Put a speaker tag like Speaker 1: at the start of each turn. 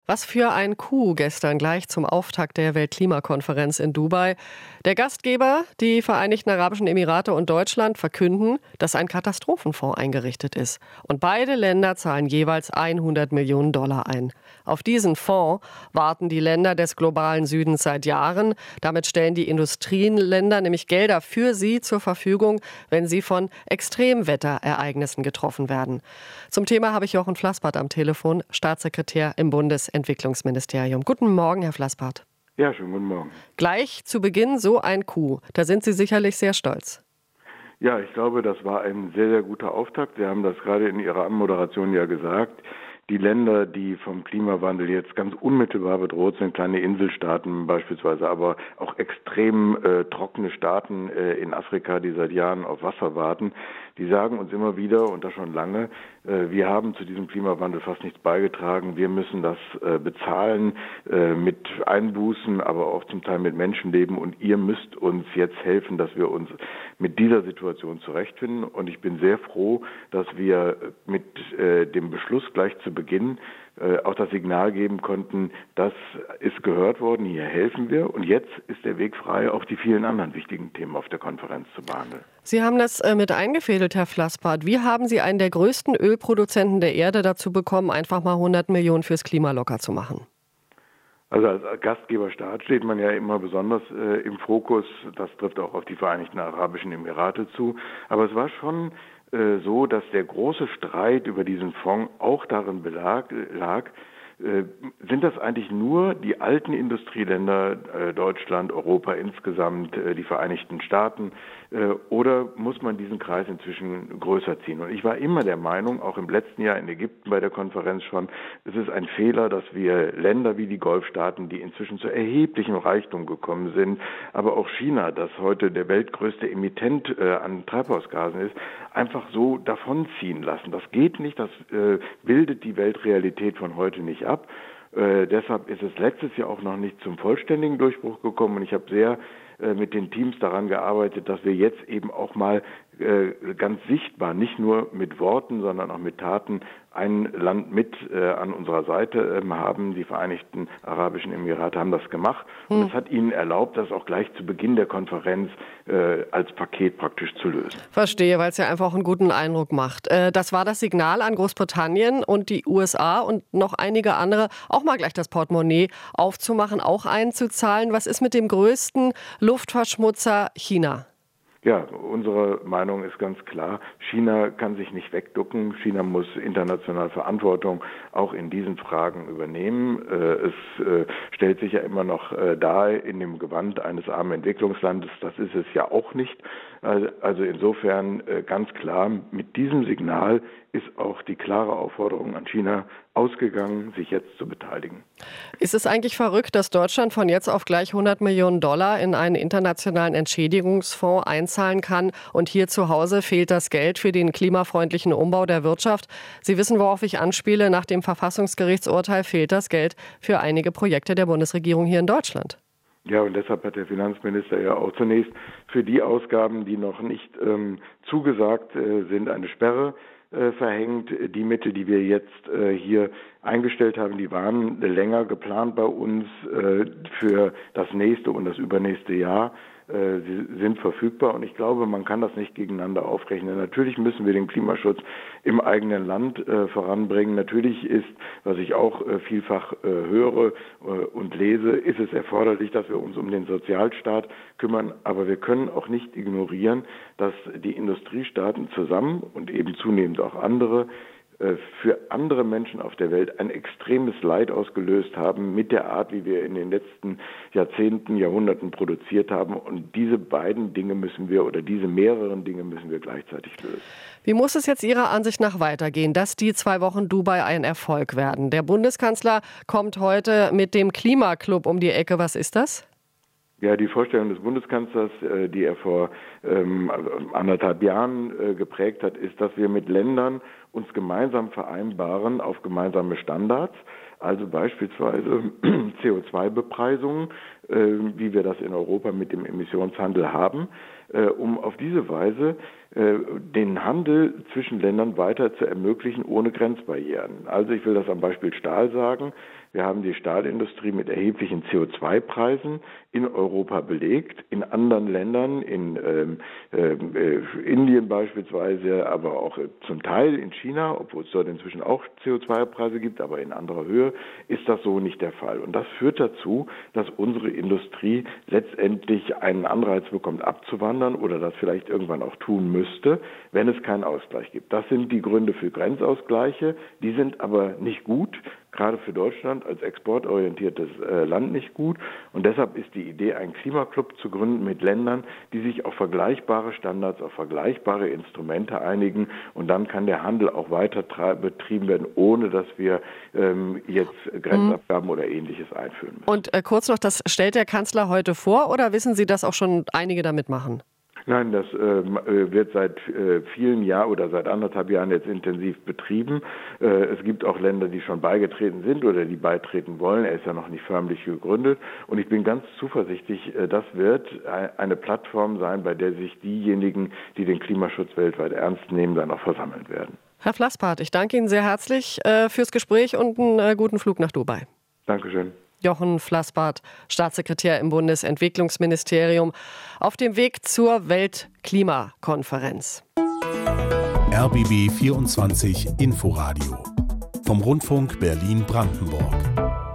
Speaker 1: Was für ein Coup gestern gleich zum Auftakt der Weltklimakonferenz in Dubai. Der Gastgeber, die Vereinigten Arabischen Emirate und Deutschland, verkünden, dass ein Katastrophenfonds eingerichtet ist. Und beide Länder zahlen jeweils 100 Millionen Dollar ein. Auf diesen Fonds warten die Länder des globalen Südens seit Jahren. Damit stellen die Industrieländer nämlich Gelder für sie zur Verfügung, wenn sie von Extremwetterereignissen getroffen werden. Zum Thema habe ich Jochen Flassbart am Telefon, Staatssekretär im Bundesentwicklungsministerium. Guten Morgen, Herr Flassbart.
Speaker 2: Ja, schönen guten Morgen.
Speaker 1: Gleich zu Beginn so ein Coup. Da sind Sie sicherlich sehr stolz.
Speaker 2: Ja, ich glaube, das war ein sehr, sehr guter Auftakt. Sie haben das gerade in Ihrer Anmoderation ja gesagt. Die Länder, die vom Klimawandel jetzt ganz unmittelbar bedroht sind, kleine Inselstaaten beispielsweise, aber auch extrem trockene Staaten in Afrika, die seit Jahren auf Wasser warten, die sagen uns immer wieder, und das schon lange, wir haben zu diesem Klimawandel fast nichts beigetragen. Wir müssen das bezahlen mit Einbußen, aber auch zum Teil mit Menschenleben. Und ihr müsst uns jetzt helfen, dass wir uns mit dieser Situation zurechtfinden. Und ich bin sehr froh, dass wir mit dem Beschluss gleich zu Beginn auch das Signal geben konnten, das ist gehört worden, hier helfen wir. Und jetzt ist der Weg frei, auch die vielen anderen wichtigen Themen auf der Konferenz zu behandeln.
Speaker 1: Sie haben das mit eingefädelt, Herr Flassbart. Wie haben Sie einen der größten Ölproduzenten der Erde dazu bekommen, einfach mal 100 Millionen fürs Klima locker zu machen?
Speaker 2: Also als Gastgeberstaat steht man ja immer besonders im Fokus. Das trifft auch auf die Vereinigten Arabischen Emirate zu. Aber es war schon so, dass der große Streit über diesen Fonds auch darin lag, sind das eigentlich nur die alten Industrieländer, Deutschland, Europa insgesamt, die Vereinigten Staaten, oder muss man diesen Kreis inzwischen größer ziehen? Und ich war immer der Meinung, auch im letzten Jahr in Ägypten bei der Konferenz schon, es ist ein Fehler, dass wir Länder wie die Golfstaaten, die inzwischen zu erheblichem Reichtum gekommen sind, aber auch China, das heute der weltgrößte Emittent an Treibhausgasen ist, einfach so davonziehen lassen. Das geht nicht, das bildet die Weltrealität von heute nicht ab. Deshalb ist es letztes Jahr auch noch nicht zum vollständigen Durchbruch gekommen und ich habe sehr mit den Teams daran gearbeitet, dass wir jetzt eben auch mal ganz sichtbar, nicht nur mit Worten, sondern auch mit Taten ein Land mit an unserer Seite haben. Die Vereinigten Arabischen Emirate haben das gemacht und es hat ihnen erlaubt, das auch gleich zu Beginn der Konferenz als Paket praktisch zu lösen.
Speaker 1: Verstehe, weil es ja einfach einen guten Eindruck macht. Das war das Signal an Großbritannien und die USA und noch einige andere, auch mal gleich das Portemonnaie aufzumachen, auch einzuzahlen. Was ist mit dem größten Luftverschmutzer China?
Speaker 2: Ja, unsere Meinung ist ganz klar. China kann sich nicht wegducken. China muss international Verantwortung auch in diesen Fragen übernehmen. Es stellt sich ja immer noch dar in dem Gewand eines armen Entwicklungslandes. Das ist es ja auch nicht. Also insofern ganz klar, mit diesem Signal ist auch die klare Aufforderung an China ausgegangen, sich jetzt zu beteiligen.
Speaker 1: Ist es eigentlich verrückt, dass Deutschland von jetzt auf gleich 100 Millionen Dollar in einen internationalen Entschädigungsfonds einzahlen kann und hier zu Hause fehlt das Geld für den klimafreundlichen Umbau der Wirtschaft? Sie wissen, worauf ich anspiele. Nach dem Verfassungsgerichtsurteil fehlt das Geld für einige Projekte der Bundesregierung hier in Deutschland.
Speaker 2: Ja, und deshalb hat der Finanzminister ja auch zunächst für die Ausgaben, die noch nicht zugesagt sind, eine Sperre verhängt. Die Mittel, die wir jetzt hier eingestellt haben, die waren länger geplant bei uns für das nächste und das übernächste Jahr. Sie sind verfügbar und ich glaube, man kann das nicht gegeneinander aufrechnen. Natürlich müssen wir den Klimaschutz im eigenen Land voranbringen. Natürlich ist, was ich auch vielfach höre und lese, ist es erforderlich, dass wir uns um den Sozialstaat kümmern. Aber wir können auch nicht ignorieren, dass die Industriestaaten zusammen und eben zunehmend auch andere für andere Menschen auf der Welt ein extremes Leid ausgelöst haben mit der Art, wie wir in den letzten Jahrzehnten, Jahrhunderten produziert haben. Und diese beiden Dinge müssen wir oder diese mehreren Dinge müssen wir gleichzeitig lösen.
Speaker 1: Wie muss es jetzt Ihrer Ansicht nach weitergehen, dass die 2 Wochen Dubai ein Erfolg werden? Der Bundeskanzler kommt heute mit dem Klimaclub um die Ecke. Was ist das?
Speaker 2: Ja, die Vorstellung des Bundeskanzlers, die er vor 1,5 Jahren geprägt hat, ist, dass wir mit Ländern uns gemeinsam vereinbaren auf gemeinsame Standards, also beispielsweise CO2-Bepreisungen, wie wir das in Europa mit dem Emissionshandel haben, um auf diese Weise den Handel zwischen Ländern weiter zu ermöglichen ohne Grenzbarrieren. Also ich will das am Beispiel Stahl sagen. Wir haben die Stahlindustrie mit erheblichen CO2-Preisen in Europa belegt, in anderen Ländern, in Indien beispielsweise, aber auch zum Teil in China, obwohl es dort inzwischen auch CO2-Preise gibt, aber in anderer Höhe, ist das so nicht der Fall. Und das führt dazu, dass unsere Industrie letztendlich einen Anreiz bekommt, abzuwandern oder das vielleicht irgendwann auch tun müsste, wenn es keinen Ausgleich gibt. Das sind die Gründe für Grenzausgleiche, die sind aber nicht gut, gerade für Deutschland als exportorientiertes Land nicht gut. Und deshalb ist die Idee, einen Klimaclub zu gründen mit Ländern, die sich auf vergleichbare Standards, auf vergleichbare Instrumente einigen. Und dann kann der Handel auch weiter betrieben werden, ohne dass wir jetzt Grenzabgaben oder Ähnliches einführen müssen.
Speaker 1: Und kurz noch, das stellt der Kanzler heute vor oder wissen Sie, dass auch schon einige damit machen?
Speaker 2: Nein, das wird seit vielen Jahren oder seit 1,5 Jahren jetzt intensiv betrieben. Es gibt auch Länder, die schon beigetreten sind oder die beitreten wollen. Er ist ja noch nicht förmlich gegründet. Und ich bin ganz zuversichtlich, das wird eine Plattform sein, bei der sich diejenigen, die den Klimaschutz weltweit ernst nehmen, dann auch versammeln werden.
Speaker 1: Herr Flasspath, ich danke Ihnen sehr herzlich fürs Gespräch und einen guten Flug nach Dubai.
Speaker 2: Dankeschön.
Speaker 1: Jochen Flasspath, Staatssekretär im Bundesentwicklungsministerium, auf dem Weg zur Weltklimakonferenz.
Speaker 3: RBB 24 Inforadio vom Rundfunk Berlin-Brandenburg.